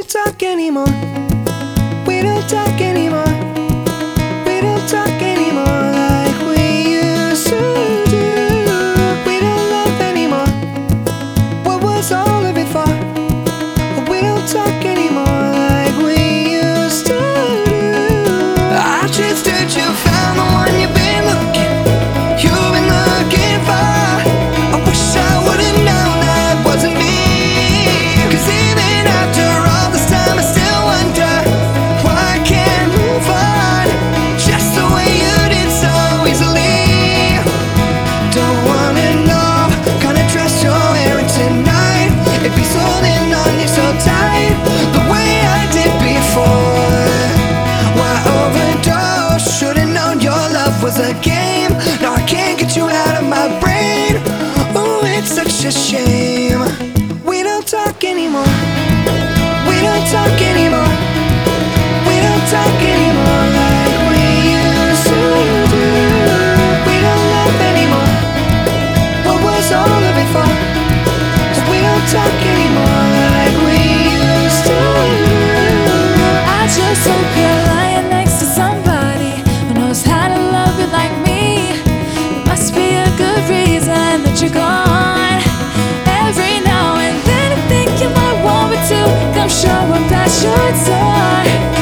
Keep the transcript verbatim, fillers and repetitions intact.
don't talk anymore. We don't talk anymore. We don't talk anymore like we used to do. We don't love anymore. What was all of it for? We don't talk anymore like we used to do. I just heard you found the one you've been looking, you've been looking for. I wish I would've known that wasn't me. 'Cause even after all this time I still wonder why I can't move on just the way you did so easily. Don't wanna know kind of dress you're wearing tonight. It be holding on you so tight the way I did before. Why overdose? Should've known your love was a game. Now I can't get you out of my brain. Oh, it's such a shame. We don't talk anymore. We don't talk anymore. We don't talk anymore like we used to do. We don't love anymore. What was all of it for? 'Cause we don't talk anymore like we used to do. I just hope you're lying next to somebody who knows how to love you like me. There must be a good reason that you're gone. Every now and then I think you might want me to come show up at your door.